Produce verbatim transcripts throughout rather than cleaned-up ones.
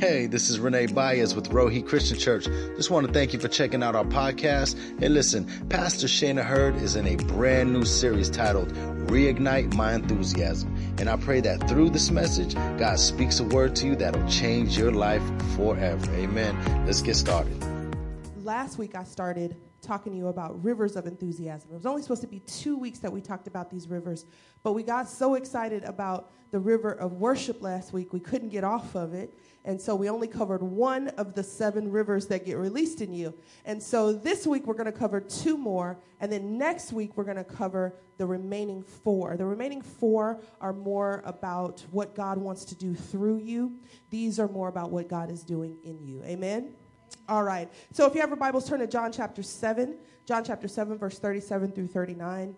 Hey, this is Renee Baez with Rohi Christian Church. Just want to thank you for checking out our podcast. And listen, Pastor Shana Hurd is in a brand new series titled Reignite My Enthusiasm. And I pray that through this message, God speaks a word to you that'll change your life forever. Amen. Let's get started. Last week I started talking to you about rivers of enthusiasm. It was only supposed to be two weeks that we talked about these rivers, but we got so excited about the river of worship last week, we couldn't get off of it. And so we only covered one of the seven rivers that get released in you. And so this week we're going to cover two more. And then next week we're going to cover the remaining four. The remaining four are more about what God wants to do through you. These are more about what God is doing in you. Amen? All right. So if you have your Bibles, turn to John chapter seven. John chapter seven, verse thirty-seven through thirty-nine.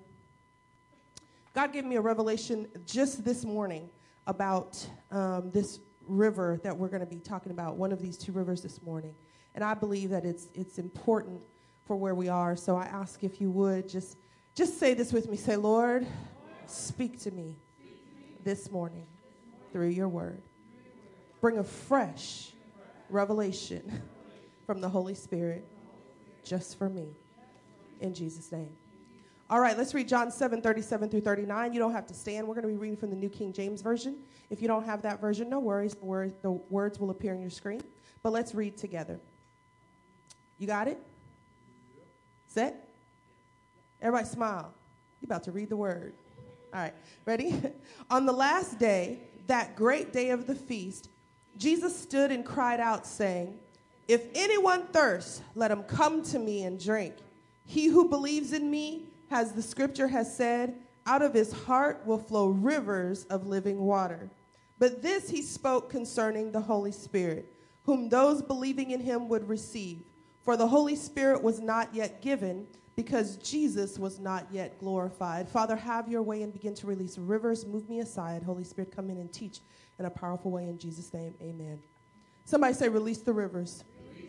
God gave me a revelation just this morning about um, this river that we're going to be talking about, one of these two rivers this morning. And I believe that it's it's important for where we are. So I ask if you would just, just say this with me. Say, Lord, speak to me this morning through your word. Bring a fresh revelation from the Holy Spirit just for me. In Jesus' name. All right, let's read John seven, thirty-seven through thirty-nine. You don't have to stand. We're going to be reading from the New King James Version. If you don't have that version, no worries. The, word, the words will appear on your screen. But let's read together. You got it? Set? Everybody smile. You're about to read the word. All right, ready? On the last day, that great day of the feast, Jesus stood and cried out, saying, "If anyone thirsts, let him come to me and drink. He who believes in me, as the scripture has said, out of his heart will flow rivers of living water." But this he spoke concerning the Holy Spirit, whom those believing in him would receive. For the Holy Spirit was not yet given, because Jesus was not yet glorified. Father, have your way and begin to release rivers. Move me aside. Holy Spirit, come in and teach in a powerful way. In Jesus' name, amen. Somebody say, release the rivers.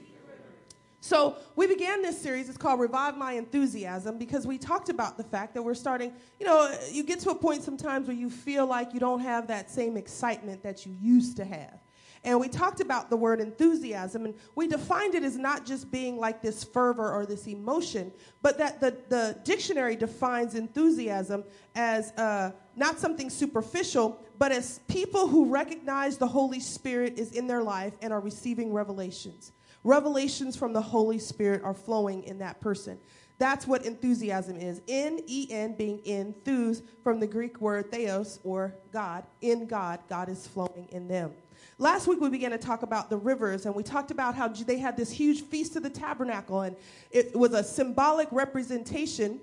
So we began this series, it's called Revive My Enthusiasm, because we talked about the fact that we're starting, you know, you get to a point sometimes where you feel like you don't have that same excitement that you used to have. And we talked about the word enthusiasm, and we defined it as not just being like this fervor or this emotion, but that the, the dictionary defines enthusiasm as uh, not something superficial, but as people who recognize the Holy Spirit is in their life and are receiving revelations. Revelations from the Holy Spirit are flowing in that person. That's what enthusiasm is. N E N being enthuse from the Greek word theos, or God. In God, God is flowing in them. Last week we began to talk about the rivers, and we talked about how they had this huge Feast of the Tabernacle, and it was a symbolic representation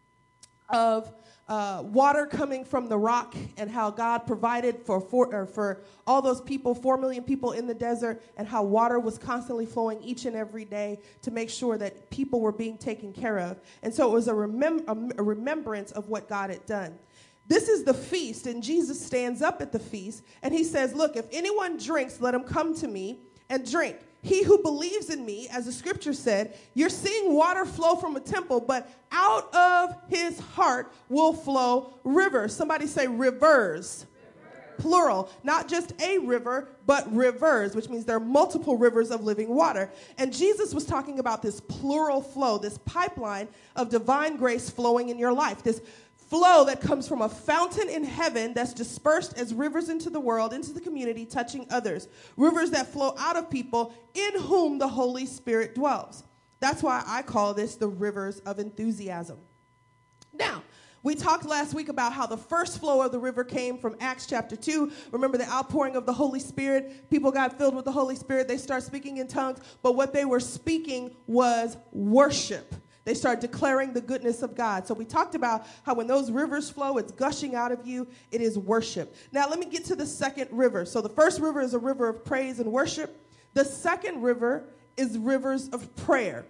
of Uh, water coming from the rock, and how God provided for for, or for all those people, four million people in the desert, and how water was constantly flowing each and every day to make sure that people were being taken care of. And so it was a, remem- a remembrance of what God had done. This is the feast, and Jesus stands up at the feast, and he says, look, if anyone drinks, let him come to me and drink. He who believes in me, as the scripture said, you're seeing water flow from a temple, but out of his heart will flow rivers. Somebody say rivers. Rivers. Plural. Not just a river, but rivers, which means there are multiple rivers of living water. And Jesus was talking about this plural flow, this pipeline of divine grace flowing in your life, this flow that comes from a fountain in heaven that's dispersed as rivers into the world, into the community, touching others. Rivers that flow out of people in whom the Holy Spirit dwells. That's why I call this the rivers of enthusiasm. Now, we talked last week about how the first flow of the river came from Acts chapter two. Remember the outpouring of the Holy Spirit? People got filled with the Holy Spirit. They start speaking in tongues, but what they were speaking was worship. They start declaring the goodness of God. So we talked about how when those rivers flow, it's gushing out of you. It is worship. Now let me get to the second river. So the first river is a river of praise and worship. The second river is rivers of prayer.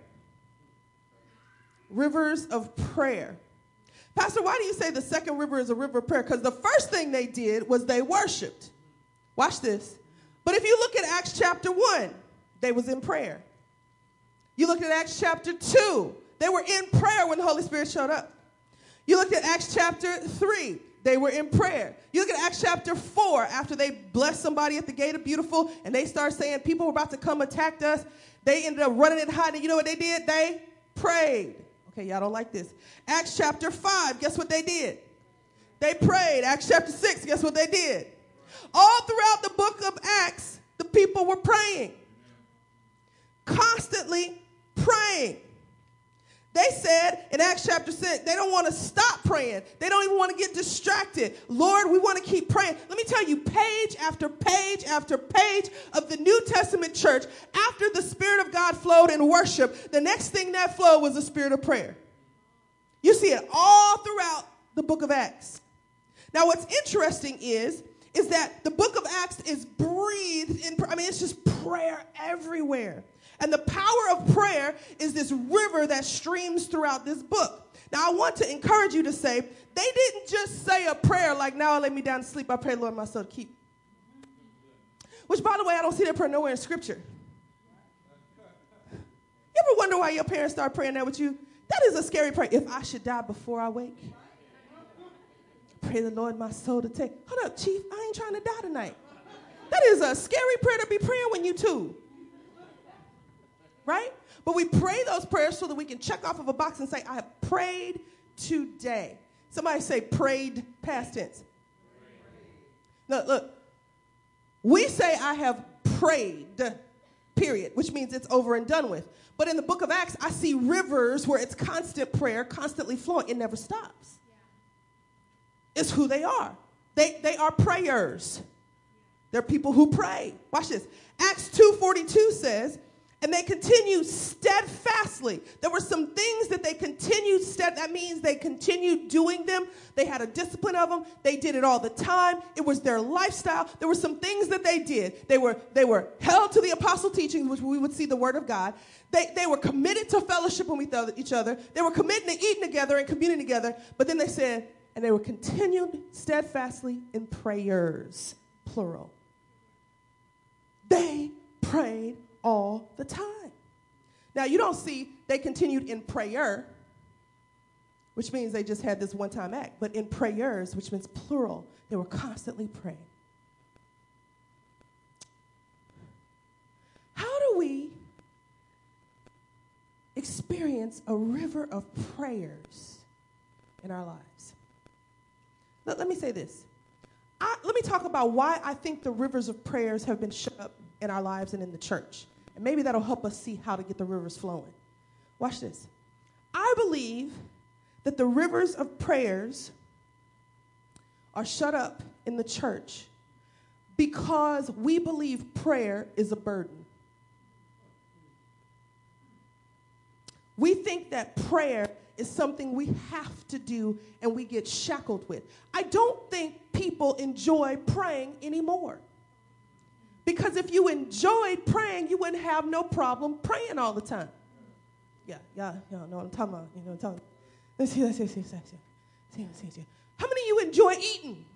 Rivers of prayer. Pastor, why do you say the second river is a river of prayer? Because the first thing they did was they worshiped. Watch this. But if you look at Acts chapter one, they was in prayer. You look at Acts chapter two, they were in prayer when the Holy Spirit showed up. You looked at Acts chapter three. They were in prayer. You look at Acts chapter four, after they blessed somebody at the gate of Beautiful, and they start saying people were about to come attack us. They ended up running and hiding. You know what they did? They prayed. Okay, y'all don't like this. Acts chapter five, guess what they did? They prayed. Acts chapter six, guess what they did? All throughout the book of Acts, the people were praying. Constantly praying. They said in Acts chapter six, they don't want to stop praying. They don't even want to get distracted. Lord, we want to keep praying. Let me tell you, page after page after page of the New Testament church, after the Spirit of God flowed in worship, the next thing that flowed was the spirit of prayer. You see it all throughout the book of Acts. Now, what's interesting is, is that the book of Acts is breathed in, I mean, it's just prayer everywhere. And the power of prayer is this river that streams throughout this book. Now, I want to encourage you to say, they didn't just say a prayer like, now I lay me down to sleep, I pray, Lord, my soul to keep. Which, by the way, I don't see that prayer nowhere in Scripture. You ever wonder why your parents start praying that with you? That is a scary prayer. If I should die before I wake, pray the Lord my soul to take. Hold up, Chief, I ain't trying to die tonight. That is a scary prayer to be praying when you too. Right? But we pray those prayers so that we can check off of a box and say, I have prayed today. Somebody say prayed past tense. Look, look. We say I have prayed, period, which means it's over and done with. But in the book of Acts, I see rivers where it's constant prayer, constantly flowing. It never stops. It's who they are. They, they are prayers. They're people who pray. Watch this. Acts two forty-two says, and they continued steadfastly. There were some things that they continued stead. That means they continued doing them. They had a discipline of them. They did it all the time. It was their lifestyle. There were some things that they did. They were they were held to the apostle teachings, which we would see the word of God. They they were committed to fellowship with each other. They were committed to eating together and communing together. But then they said, and they were continued steadfastly in prayers, plural. They prayed all the time. Now, you don't see they continued in prayer, which means they just had this one-time act, but in prayers, which means plural, they were constantly praying. How do we experience a river of prayers in our lives? Let, let me say this. I, let me talk about why I think the rivers of prayers have been shut up in our lives and in the church. And maybe that'll help us see how to get the rivers flowing. Watch this. I believe that the rivers of prayers are shut up in the church because we believe prayer is a burden. We think that prayer is something we have to do and we get shackled with. I don't think people enjoy praying anymore. Because if you enjoyed praying, you wouldn't have no problem praying all the time. Yeah, yeah, y'all know what I'm talking about. You know what I'm talking about. Let's see, let's see, let's see, let's see, let's see, let's see. How many of you enjoy eating?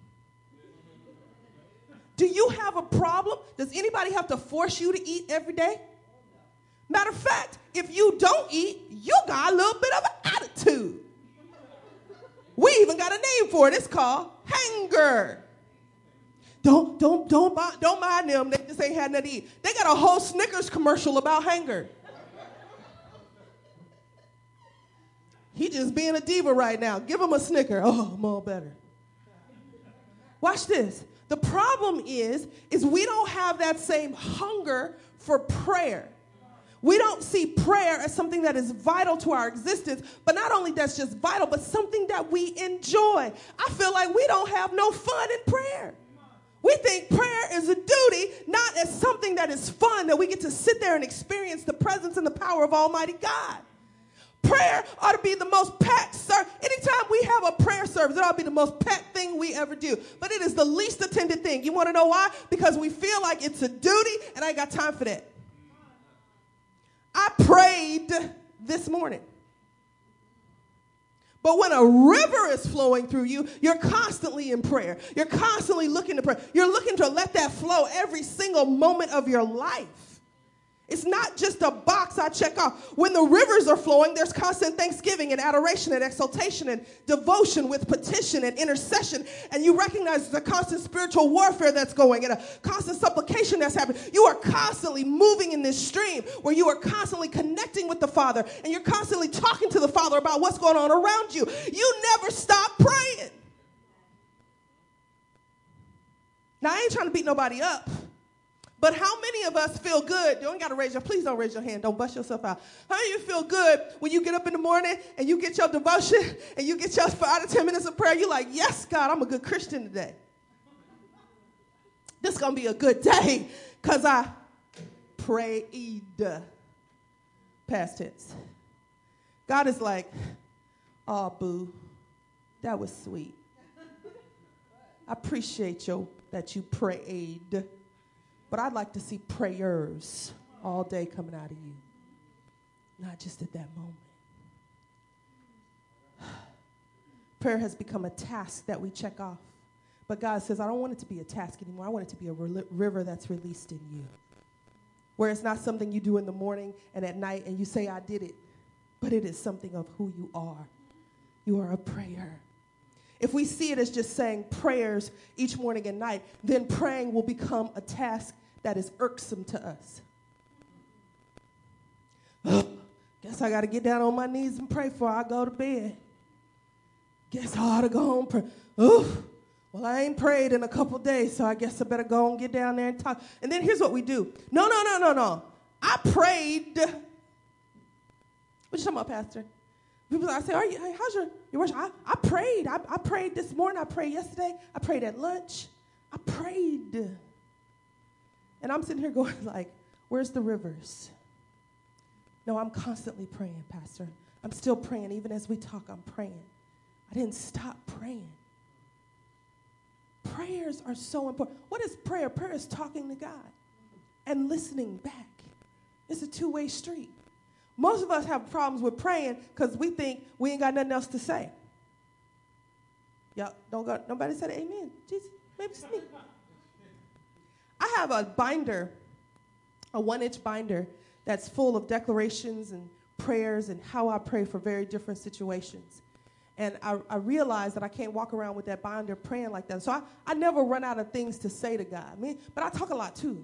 Do you have a problem? Does anybody have to force you to eat every day? Matter of fact, if you don't eat, you got a little bit of an attitude. We even got a name for it. It's called hunger. Don't, don't, don't, don't mind them. They just ain't had nothing to eat. They got a whole Snickers commercial about hunger. He just being a diva right now. Give him a Snicker. Oh, I'm all better. Watch this. The problem is, is we don't have that same hunger for prayer. We don't see prayer as something that is vital to our existence, but not only that's just vital, but something that we enjoy. I feel like we don't have no fun in prayer. We think prayer is a duty, not as something that is fun, that we get to sit there and experience the presence and the power of Almighty God. Prayer ought to be the most packed service. Anytime we have a prayer service, it ought to be the most packed thing we ever do. But it is the least attended thing. You want to know why? Because we feel like it's a duty, and I ain't got time for that. I prayed this morning. But when a river is flowing through you, you're constantly in prayer. You're constantly looking to pray. You're looking to let that flow every single moment of your life. It's not just a box I check off. When the rivers are flowing, there's constant thanksgiving and adoration and exaltation and devotion with petition and intercession. And you recognize there's a constant spiritual warfare that's going and a constant supplication that's happening. You are constantly moving in this stream where you are constantly connecting with the Father and you're constantly talking to the Father about what's going on around you. You never stop praying. Now, I ain't trying to beat nobody up. But how many of us feel good? You don't got to raise your, please don't raise your hand. Don't bust yourself out. How many of you feel good when you get up in the morning and you get your devotion and you get your five to ten minutes of prayer? You're like, yes, God, I'm a good Christian today. This is going to be a good day because I prayed. Past tense. God is like, oh, boo, that was sweet. I appreciate you that you prayed. But I'd like to see prayers all day coming out of you, not just at that moment. Prayer has become a task that we check off. But God says, I don't want it to be a task anymore. I want it to be a re- river that's released in you, where it's not something you do in the morning and at night and you say, I did it, but it is something of who you are. You are a prayer. If we see it as just saying prayers each morning and night, then praying will become a task that is irksome to us. Oh, guess I got to get down on my knees and pray before I go to bed. Guess I ought to go home and pray. Oh, well, I ain't prayed in a couple days, so I guess I better go and get down there and talk. And then here's what we do. No, no, no, no, no. I prayed. What you talking about, Pastor? People, I say, Are you, hey, how's your, your worship? I, I prayed. I, I prayed this morning. I prayed yesterday. I prayed at lunch. I prayed. And I'm sitting here going like, where's the rivers? No, I'm constantly praying, Pastor. I'm still praying. Even as we talk, I'm praying. I didn't stop praying. Prayers are so important. What is prayer? Prayer is talking to God and listening back. It's a two-way street. Most of us have problems with praying because we think we ain't got nothing else to say. Y'all don't go, nobody said amen. Jesus, maybe it's me. I have a binder, a one-inch binder that's full of declarations and prayers and how I pray for very different situations. And I, I realize that I can't walk around with that binder praying like that. So I, I never run out of things to say to God. I mean, but I talk a lot too.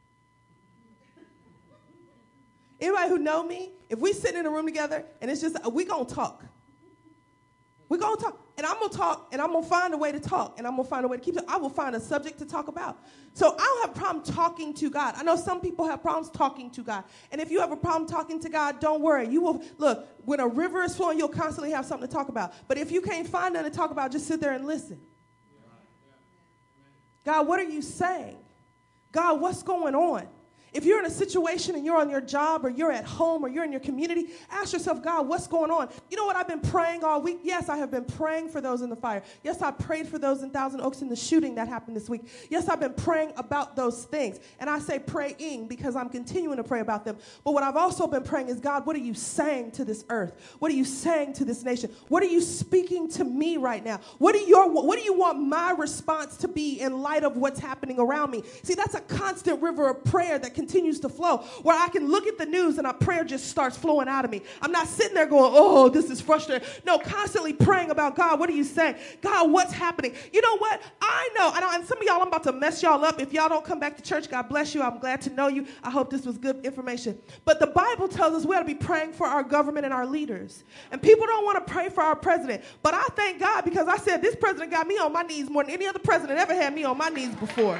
Anybody who know me, if we sit in a room together and it's just, we gonna talk. We gonna talk. And I'm gonna talk and I'm gonna find a way to talk and I'm gonna find a way to keep it. I will find a subject to talk about. So I don't have a problem talking to God. I know some people have problems talking to God. And if you have a problem talking to God, don't worry. You will, look, when a river is flowing, you'll constantly have something to talk about. But if you can't find nothing to talk about, just sit there and listen. God, what are you saying? God, what's going on? If you're in a situation and you're on your job or you're at home or you're in your community, ask yourself, God, what's going on? You know what I've been praying all week? Yes, I have been praying for those in the fire. Yes, I prayed for those in Thousand Oaks in the shooting that happened this week. Yes, I've been praying about those things. And I say praying because I'm continuing to pray about them. But what I've also been praying is, God, what are you saying to this earth? What are you saying to this nation? What are you speaking to me right now? What, are your, what do you want my response to be in light of what's happening around me? See, that's a constant river of prayer that can continues to flow, where I can look at the news and a prayer just starts flowing out of me. I'm not sitting there going, oh, this is frustrating. No, constantly praying about, God, what are you saying? God, what's happening? You know what? I know, I know, and some of y'all, I'm about to mess y'all up. If y'all don't come back to church, God bless you. I'm glad to know you. I hope this was good information. But the Bible tells us we ought to be praying for our government and our leaders. And people don't want to pray for our president. But I thank God because I said this president got me on my knees more than any other president ever had me on my knees before.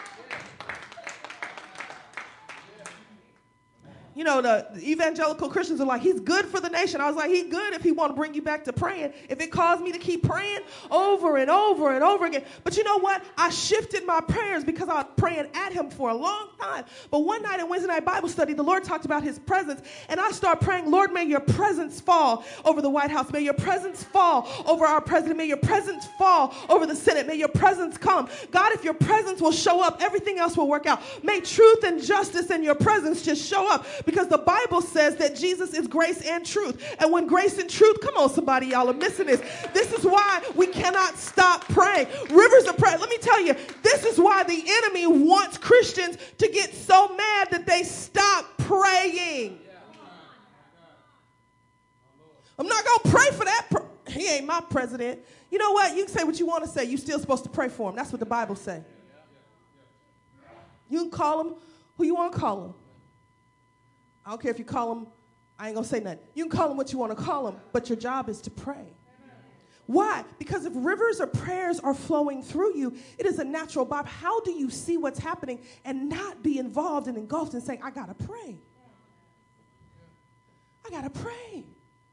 You know, the, the evangelical Christians are like, he's good for the nation. I was like, he's good if he want to bring you back to praying. If it caused me to keep praying over and over and over again. But you know what? I shifted my prayers because I was praying at him for a long time. But one night in Wednesday night Bible study, the Lord talked about his presence. And I started praying, Lord, may your presence fall over the White House. May your presence fall over our president. May your presence fall over the Senate. May your presence come. God, if your presence will show up, everything else will work out. May truth and justice and your presence just show up. Because the Bible says that Jesus is grace and truth. And when grace and truth, come on, somebody, y'all are missing this. This is why we cannot stop praying. Rivers of prayer. Let me tell you, this is why the enemy wants Christians to get so mad that they stop praying. I'm not going to pray for that. Pro- he ain't my president. You know what? You can say what you want to say. You're still supposed to pray for him. That's what the Bible says. You can call him who you want to call him. I don't care if you call him, I ain't going to say nothing. You can call him what you want to call him, but your job is to pray. Why? Because if rivers of prayers are flowing through you, it is a natural vibe. How do you see what's happening and not be involved and engulfed and saying, I got to pray. I got to pray.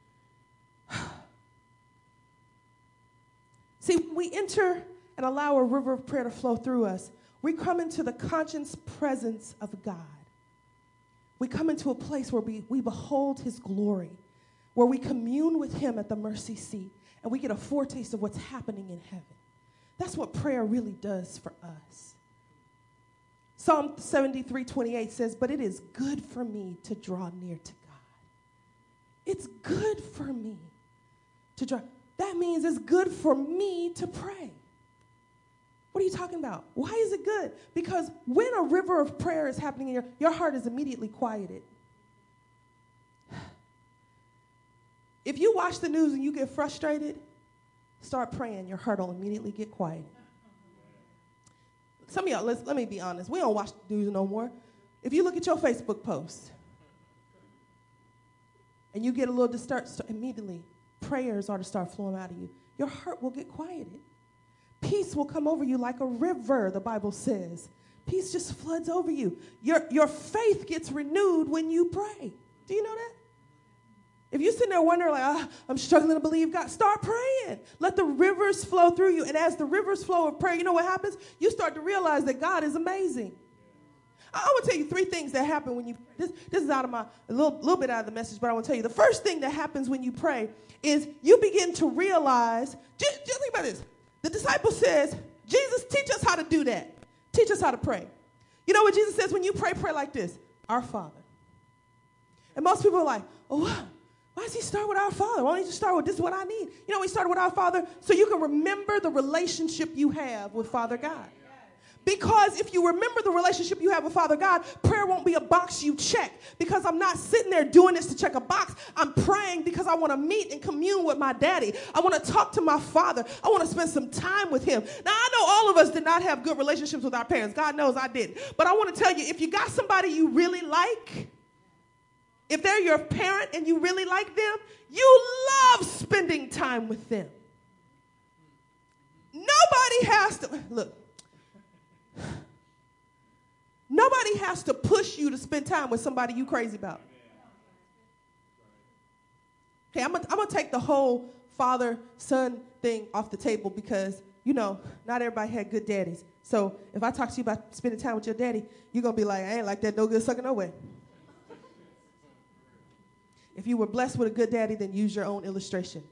See, we enter and allow a river of prayer to flow through us. We come into the conscious presence of God. We come into a place where we, we behold his glory, where we commune with him at the mercy seat, and we get a foretaste of what's happening in heaven. That's what prayer really does for us. Psalm seventy-three twenty-eight says, but it is good for me to draw near to God. It's good for me to draw. That means it's good for me to pray. What are you talking about? Why is it good? Because when a river of prayer is happening in your, your heart is immediately quieted. If you watch the news and you get frustrated, start praying. Your heart will immediately get quiet. Some of y'all, let's, let me be honest. We don't watch the news no more. If you look at your Facebook post and you get a little disturbed, immediately prayers are to start flowing out of you. Your heart will get quieted. Peace will come over you like a river, the Bible says. Peace just floods over you. Your, your faith gets renewed when you pray. Do you know that? If you're sitting there wondering, like, oh, I'm struggling to believe God, start praying. Let the rivers flow through you. And as the rivers flow of prayer, you know what happens? You start to realize that God is amazing. I, I want to tell you three things that happen when you, this, this is out of my, a little, little bit out of the message, but I want to tell you. The first thing that happens when you pray is you begin to realize, just, just think about this. The disciple says, Jesus, teach us how to do that. Teach us how to pray. You know what Jesus says when you pray? Pray like this, our Father. And most people are like, oh, why does he start with our Father? Why don't he just start with this is what I need? You know, we started with our Father so you can remember the relationship you have with Father God. Because if you remember the relationship you have with Father God, prayer won't be a box you check. Because I'm not sitting there doing this to check a box. I'm praying because I want to meet and commune with my daddy. I want to talk to my father. I want to spend some time with him. Now, I know all of us did not have good relationships with our parents. God knows I didn't. But I want to tell you, if you got somebody you really like, if they're your parent and you really like them, you love spending time with them. Nobody has to, look. Nobody has to push you to spend time with somebody you crazy about. Okay, I'm going to take the whole father-son thing off the table because, you know, not everybody had good daddies. So if I talk to you about spending time with your daddy, you're going to be like, I ain't like that no good sucker no way. If you were blessed with a good daddy, then use your own illustration.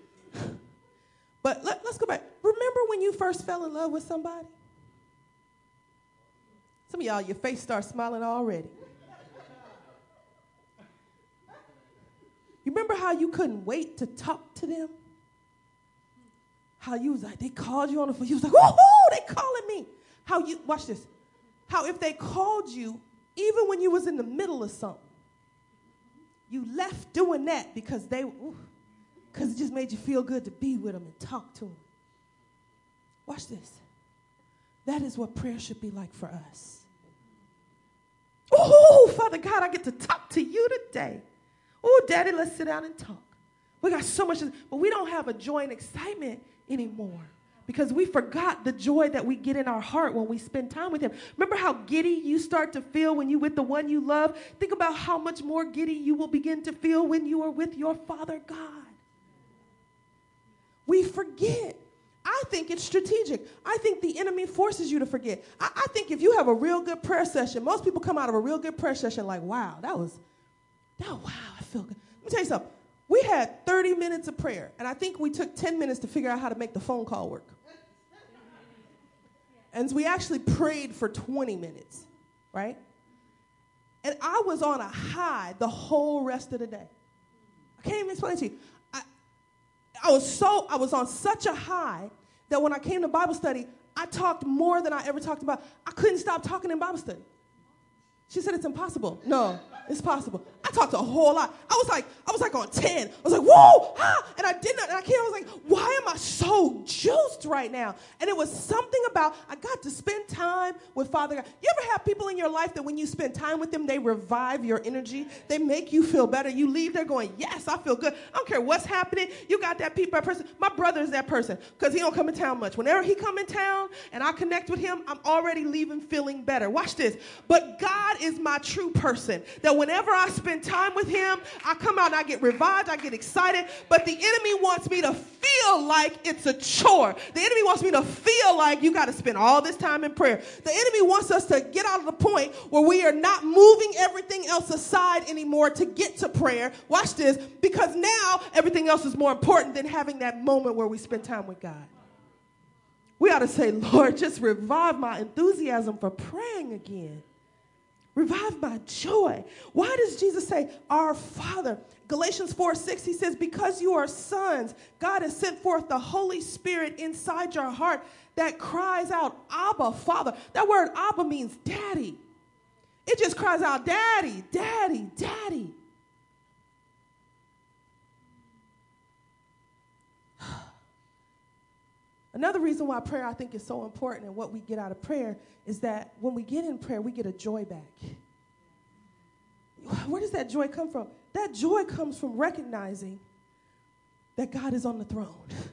But let, let's go back. Remember when you first fell in love with somebody? Some of y'all, your face starts smiling already. You remember how you couldn't wait to talk to them? How you was like, they called you on the phone. You was like, woohoo, they calling me. How you, watch this. How if they called you, even when you was in the middle of something, you left doing that because they, because it just made you feel good to be with them and talk to them. Watch this. That is what prayer should be like for us. Oh, Father God, I get to talk to you today. Oh, Daddy, let's sit down and talk. We got so much, but we don't have a joy and excitement anymore because we forgot the joy that we get in our heart when we spend time with him. Remember how giddy you start to feel when you're with the one you love? Think about how much more giddy you will begin to feel when you are with your Father God. We forget. I think it's strategic. I think the enemy forces you to forget. I, I think if you have a real good prayer session, most people come out of a real good prayer session like, wow, that was, that, wow, I feel good. Let me tell you something. We had thirty minutes of prayer, and I think we took ten minutes to figure out how to make the phone call work. And we actually prayed for twenty minutes, right? And I was on a high the whole rest of the day. I can't even explain it to you. I, I was so, I was on such a high that when I came to Bible study, I talked more than I ever talked about. I couldn't stop talking in Bible study. She said, it's impossible. No, it's possible. I talked a whole lot. I was like, I was like on ten. I was like, whoa, ah, and I did not, and I came, I was like, why am I so juiced right now? And it was something about, I got to spend time with Father God. You ever have people in your life that when you spend time with them, they revive your energy? They make you feel better. You leave there going, yes, I feel good. I don't care what's happening. You got that people, that person. My brother is that person because he don't come in town much. Whenever he come in town and I connect with him, I'm already leaving feeling better. Watch this. But God is my true person, that whenever I spend time with him, I come out and I get revived, I get excited, but the enemy wants me to feel like it's a chore. The enemy wants me to feel like you got to spend all this time in prayer. The enemy wants us to get out of the point where we are not moving everything else aside anymore to get to prayer. Watch this, because now everything else is more important than having that moment where we spend time with God. We ought to say, Lord, just revive my enthusiasm for praying again. Revive my joy. Why does Jesus say, our Father? Galatians four six, he says, because you are sons, God has sent forth the Holy Spirit inside your heart that cries out, Abba, Father. That word Abba means daddy. It just cries out, daddy, daddy, daddy. Another reason why prayer, I think, is so important and what we get out of prayer is that when we get in prayer, we get a joy back. Where does that joy come from? That joy comes from recognizing that God is on the throne.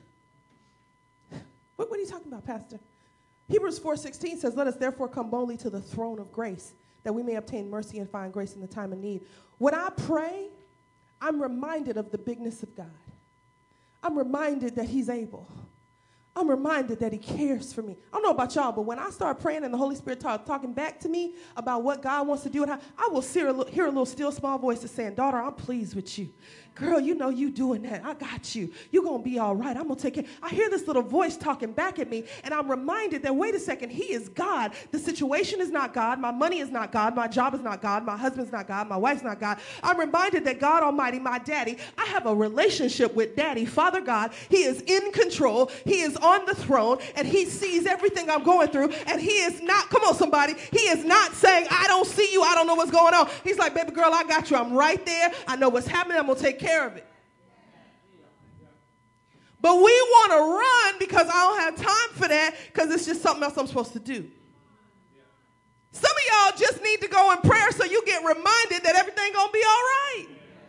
What, what are you talking about, Pastor? Hebrews four sixteen says, let us therefore come boldly to the throne of grace, that we may obtain mercy and find grace in the time of need. When I pray, I'm reminded of the bigness of God. I'm reminded that he's able. I'm reminded that he cares for me. I don't know about y'all, but when I start praying and the Holy Spirit talk, talking back to me about what God wants to do, and how, I will hear a, little, hear a little still small voice that's saying, daughter, I'm pleased with you. Girl, you know you doing that. I got you. You're going to be all right. I'm going to take care. I hear this little voice talking back at me, and I'm reminded that, wait a second, he is God. The situation is not God. My money is not God. My job is not God. My husband's not God. My wife's not God. I'm reminded that God Almighty, my daddy, I have a relationship with Daddy, Father God. He is in control. He is on the throne, and he sees everything I'm going through, and he is not, come on, somebody, he is not saying, I don't see you. I don't know what's going on. He's like, baby girl, I got you. I'm right there. I know what's happening. I'm going to take care care of it. But we want to run because I don't have time for that because it's just something else I'm supposed to do. Some of y'all just need to go in prayer so you get reminded that everything going to be all right.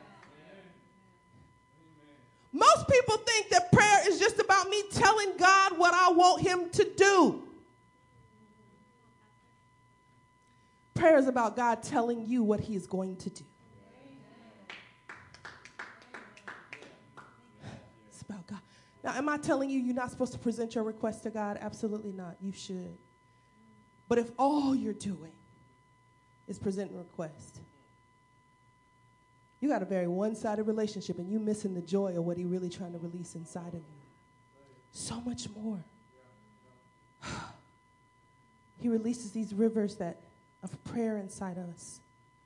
Most people think that prayer is just about me telling God what I want him to do. Prayer is about God telling you what he is going to do. It's about God. Now, am I telling you you're not supposed to present your request to God? Absolutely not. You should. But if all you're doing is presenting a request, you got a very one-sided relationship and you missing the joy of what he's really trying to release inside of you. So much more. He releases these rivers that of prayer inside us.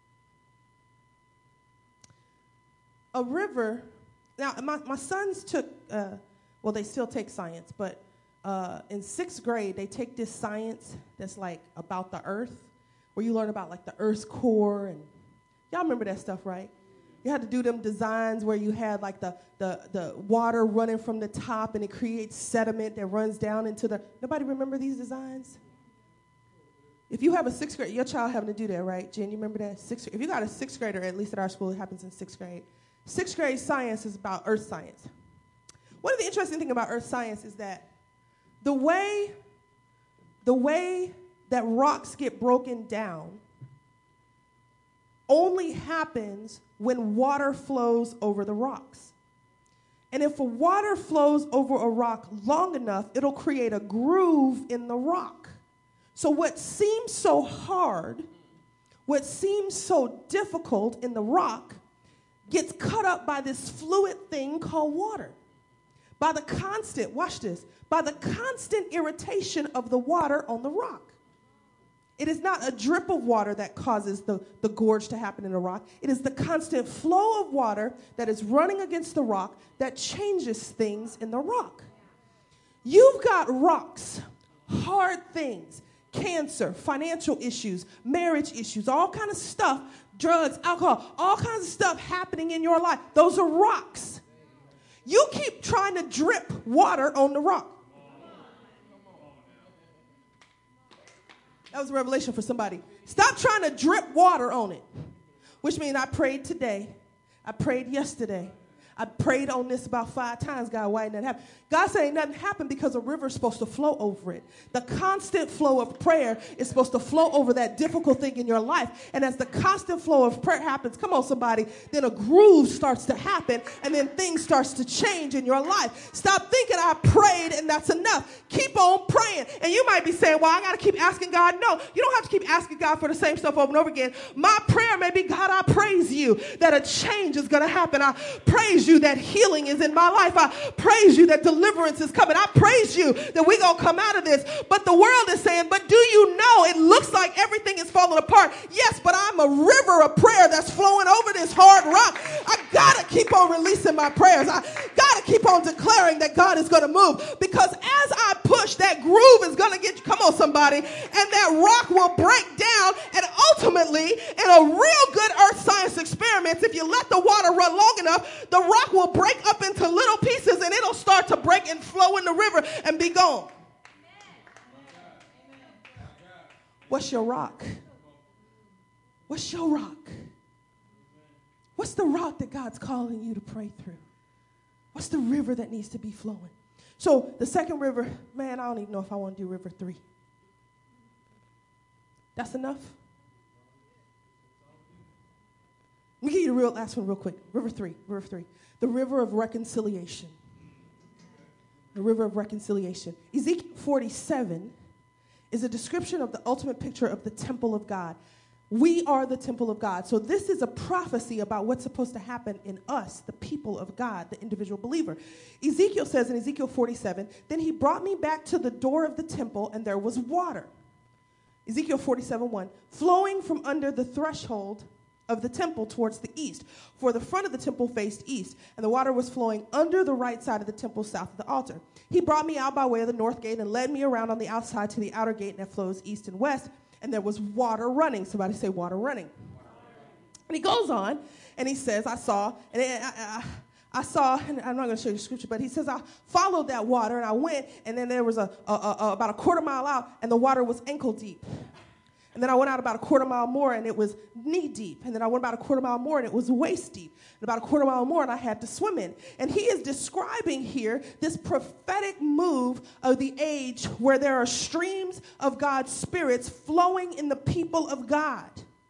A river, now my, my sons took, uh, well, they still take science, but uh, in sixth grade, they take this science that's like about the earth, where you learn about like the earth's core, and y'all remember that stuff, right? You had to do them designs where you had like the, the, the water running from the top and it creates sediment that runs down into the, nobody remember these designs? If you have a sixth grade, your child having to do that, right? Jen, you remember that? Sixth, if you got a sixth grader, at least at our school, it happens in sixth grade. Sixth grade science is about earth science. One of the interesting things about earth science is that the way, the way that rocks get broken down only happens when water flows over the rocks. And if a water flows over a rock long enough, it'll create a groove in the rock. So what seems so hard, what seems so difficult in the rock, gets cut up by this fluid thing called water. By the constant, watch this, by the constant irritation of the water on the rock. It is not a drip of water that causes the, the gorge to happen in the rock. It is the constant flow of water that is running against the rock that changes things in the rock. You've got rocks, hard things, cancer, financial issues, marriage issues, all kind of stuff, drugs, alcohol, all kinds of stuff happening in your life. Those are rocks. You keep trying to drip water on the rock. That was a revelation for somebody. Stop trying to drip water on it, which means I prayed today. I prayed yesterday. I prayed on this about five times, God, why didn't that happen? God said ain't nothing happened because a river is supposed to flow over it. The constant flow of prayer is supposed to flow over that difficult thing in your life. And as the constant flow of prayer happens, come on, somebody, then a groove starts to happen, and then things starts to change in your life. Stop thinking I prayed and that's enough. Keep on praying. And you might be saying, well, I got to keep asking God. No, you don't have to keep asking God for the same stuff over and over again. My prayer may be, God, I praise you that a change is going to happen. I praise you that healing is in my life. I praise you that deliverance is coming. I praise you that we're going to come out of this. But the world is saying, but do you know it looks like everything is falling apart? Yes, but I'm a river of prayer that's flowing over this hard rock. I got to keep on releasing my prayers. I got to keep on declaring that God is going to move, because as I push, that groove is going to get, come on somebody, and that rock will break down, and ultimately in a real good earth science experiments, if you let the water run long enough, the rock will break up into little pieces and it'll start to break and flow in the river and be gone. What's your rock? What's your rock? What's the rock that God's calling you to pray through? What's the river that needs to be flowing? So the second river, man, I don't even know if I want to do river three. That's enough? Let me give you the real last one real quick. River three, river three. The river of reconciliation. The river of reconciliation. Ezekiel forty-seven is a description of the ultimate picture of the temple of God. We are the temple of God. So this is a prophecy about what's supposed to happen in us, the people of God, the individual believer. Ezekiel says in Ezekiel forty-seven, then he brought me back to the door of the temple, and there was water. Ezekiel forty-seven one, flowing from under the threshold of the temple towards the east, for the front of the temple faced east, and the water was flowing under the right side of the temple south of the altar. He brought me out by way of the north gate and led me around on the outside to the outer gate that flows east and west, and there was water running. Somebody say water running. And he goes on, and he says, I saw, and I, I, I saw, and I'm not going to show you the scripture, but he says, I followed that water, and I went, and then there was a, a, a, a about a quarter mile out, and the water was ankle deep. And then I went out about a quarter mile more, and it was knee deep. And then I went about a quarter mile more, and it was waist deep. And about a quarter mile more, and I had to swim in. And he is describing here this prophetic move of the age where there are streams of God's spirits flowing in the people of God.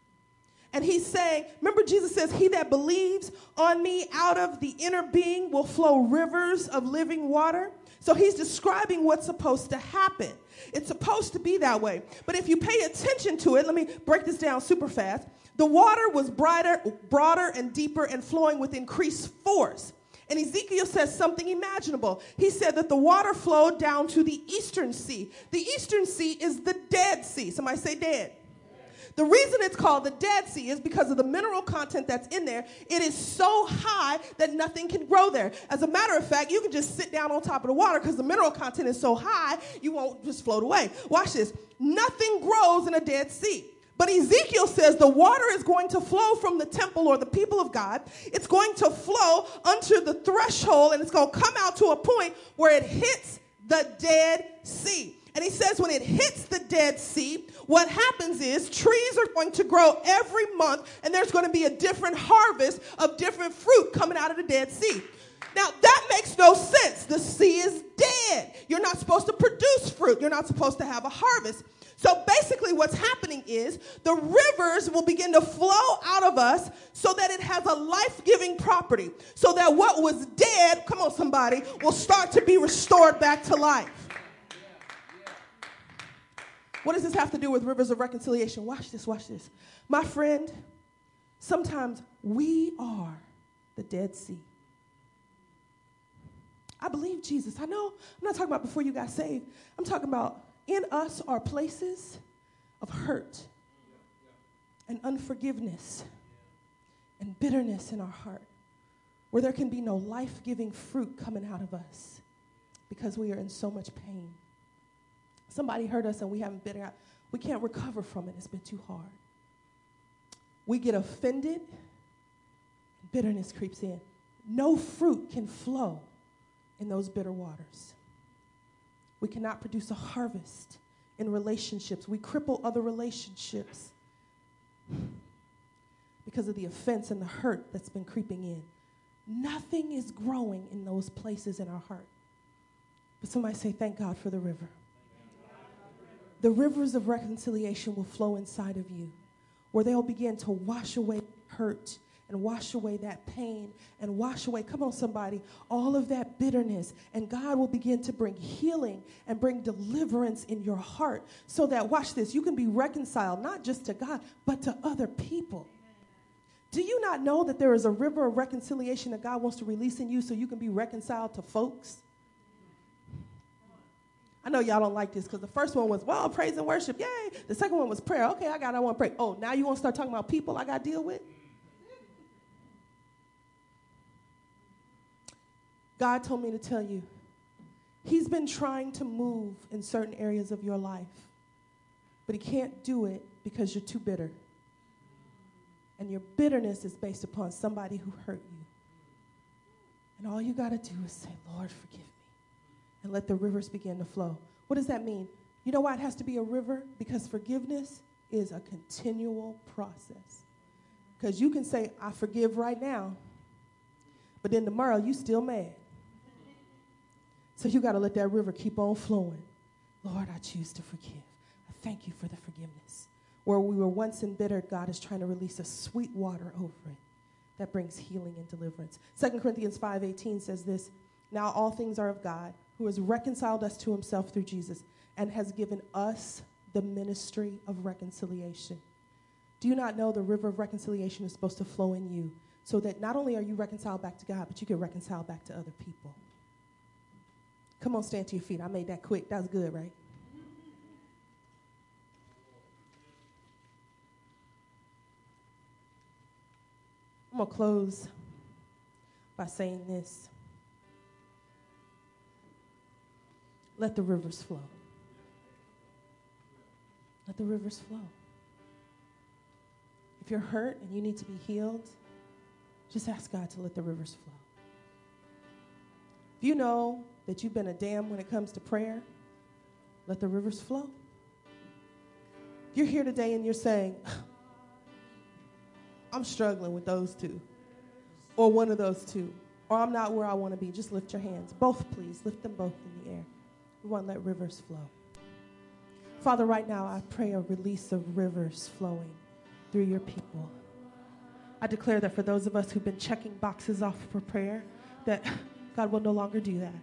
And he's saying, remember Jesus says, he that believes on me, out of the inner being will flow rivers of living water. So he's describing what's supposed to happen. It's supposed to be that way. But if you pay attention to it, let me break this down super fast. The water was brighter, broader and deeper and flowing with increased force. And Ezekiel says something imaginable. He said that the water flowed down to the eastern sea. The eastern sea is the Dead Sea. Somebody say dead. The reason it's called the Dead Sea is because of the mineral content that's in there. It is so high that nothing can grow there. As a matter of fact, you can just sit down on top of the water because the mineral content is so high, you won't just float away. Watch this. Nothing grows in a Dead Sea. But Ezekiel says the water is going to flow from the temple or the people of God. It's going to flow unto the threshold, and it's going to come out to a point where it hits the Dead Sea. And he says when it hits the Dead Sea, what happens is trees are going to grow every month, and there's going to be a different harvest of different fruit coming out of the Dead Sea. Now, that makes no sense. The sea is dead. You're not supposed to produce fruit. You're not supposed to have a harvest. So basically what's happening is the rivers will begin to flow out of us so that it has a life-giving property, so that what was dead, come on somebody, will start to be restored back to life. What does this have to do with rivers of reconciliation? Watch this, watch this. My friend, sometimes we are the Dead Sea. I believe Jesus. I know I'm not talking about before you got saved. I'm talking about in us are places of hurt and unforgiveness and bitterness in our heart where there can be no life-giving fruit coming out of us because we are in so much pain. Somebody hurt us and we haven't been out. We can't recover from it. It's been too hard. We get offended, bitterness creeps in. No fruit can flow in those bitter waters. We cannot produce a harvest in relationships. We cripple other relationships because of the offense and the hurt that's been creeping in. Nothing is growing in those places in our heart. But somebody say, thank God for the river. The rivers of reconciliation will flow inside of you, where they'll begin to wash away hurt and wash away that pain and wash away, come on somebody, all of that bitterness. And God will begin to bring healing and bring deliverance in your heart so that, watch this, you can be reconciled not just to God, but to other people. Do you not know that there is a river of reconciliation that God wants to release in you so you can be reconciled to folks? I know y'all don't like this because the first one was, well, praise and worship, yay. The second one was prayer. Okay, I got it, I want to pray. Oh, now you want to start talking about people I got to deal with? God told me to tell you, he's been trying to move in certain areas of your life, but he can't do it because you're too bitter. And your bitterness is based upon somebody who hurt you. And all you got to do is say, Lord, forgive me. And let the rivers begin to flow. What does that mean? You know why it has to be a river? Because forgiveness is a continual process. Because you can say, I forgive right now, but then tomorrow you still mad. So you got to let that river keep on flowing. Lord, I choose to forgive. I thank you for the forgiveness. Where we were once embittered, God is trying to release a sweet water over it that brings healing and deliverance. Second Corinthians five eighteen says this, now all things are of God, who has reconciled us to himself through Jesus and has given us the ministry of reconciliation. Do you not know the river of reconciliation is supposed to flow in you so that not only are you reconciled back to God, but you can reconcile back to other people? Come on, stand to your feet. I made that quick. That was good, right? I'm going to close by saying this. Let the rivers flow. Let the rivers flow. If you're hurt and you need to be healed, just ask God to let the rivers flow. If you know that you've been a dam when it comes to prayer, let the rivers flow. If you're here today and you're saying, I'm struggling with those two, or one of those two, or I'm not where I want to be, just lift your hands. Both, please. Lift them both in the air. We want to let rivers flow. Father, right now, I pray a release of rivers flowing through your people. I declare that for those of us who've been checking boxes off for prayer, that God will no longer do that.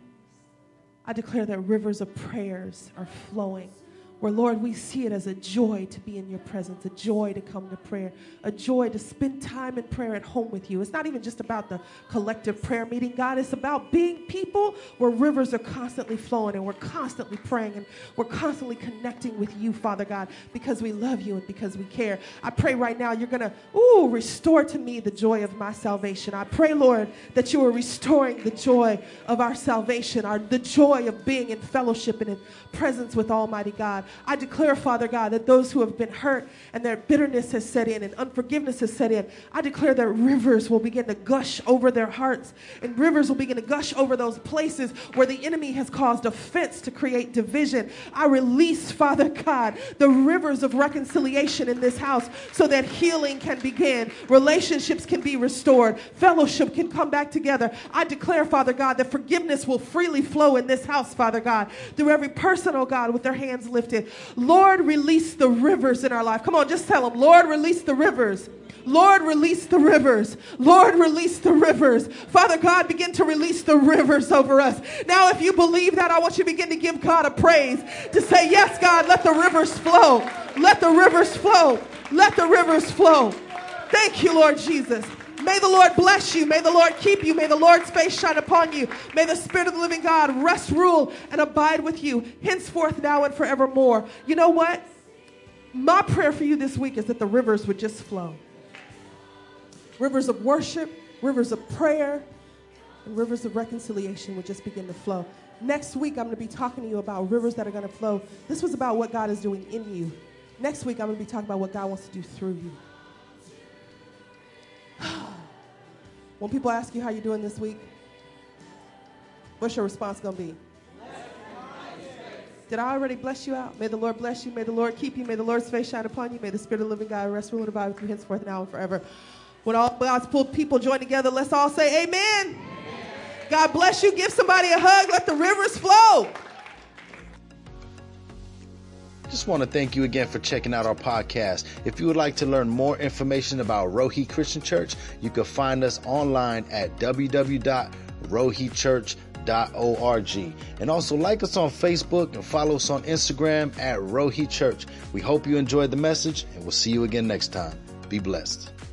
I declare that rivers of prayers are flowing, where, Lord, we see it as a joy to be in your presence, a joy to come to prayer, a joy to spend time in prayer at home with you. It's not even just about the collective prayer meeting, God. It's about being people where rivers are constantly flowing and we're constantly praying and we're constantly connecting with you, Father God, because we love you and because we care. I pray right now you're going to, ooh, restore to me the joy of my salvation. I pray, Lord, that you are restoring the joy of our salvation, our, the joy of being in fellowship and in presence with Almighty God. I declare, Father God, that those who have been hurt and their bitterness has set in and unforgiveness has set in, I declare that rivers will begin to gush over their hearts and rivers will begin to gush over those places where the enemy has caused offense to create division. I release, Father God, the rivers of reconciliation in this house so that healing can begin, relationships can be restored, fellowship can come back together. I declare, Father God, that forgiveness will freely flow in this house, Father God, through every person, oh God, with their hands lifted. Lord, release the rivers in our life. Come on, just tell them, Lord, release the rivers. Lord, release the rivers. Lord, release the rivers. Father God, begin to release the rivers over us. Now, if you believe that, I want you to begin to give God a praise, to say, yes, God, let the rivers flow. Let the rivers flow. Let the rivers flow. Thank you, Lord Jesus. May the Lord bless you. May the Lord keep you. May the Lord's face shine upon you. May the Spirit of the living God rest, rule, and abide with you henceforth, now, and forevermore. You know what? My prayer for you this week is that the rivers would just flow. Rivers of worship, rivers of prayer, and rivers of reconciliation would just begin to flow. Next week, I'm going to be talking to you about rivers that are going to flow. This was about what God is doing in you. Next week, I'm going to be talking about what God wants to do through you. When people ask you how you're doing this week, what's your response going to be? Did I already bless you out? May the Lord bless you. May the Lord keep you. May the Lord's face shine upon you. May the Spirit of the living God rest, rule, and abide with you henceforth, now, and forever. When all God's people join together, let's all say amen. Amen. God bless you. Give somebody a hug. Let the rivers flow. Just want to thank you again for checking out our podcast. If you would like to learn more information about Rohi Christian Church, you can find us online at w w w dot rohi church dot org. And also like us on Facebook and follow us on Instagram at Rohi Church. We hope you enjoyed the message, and we'll see you again next time. Be blessed.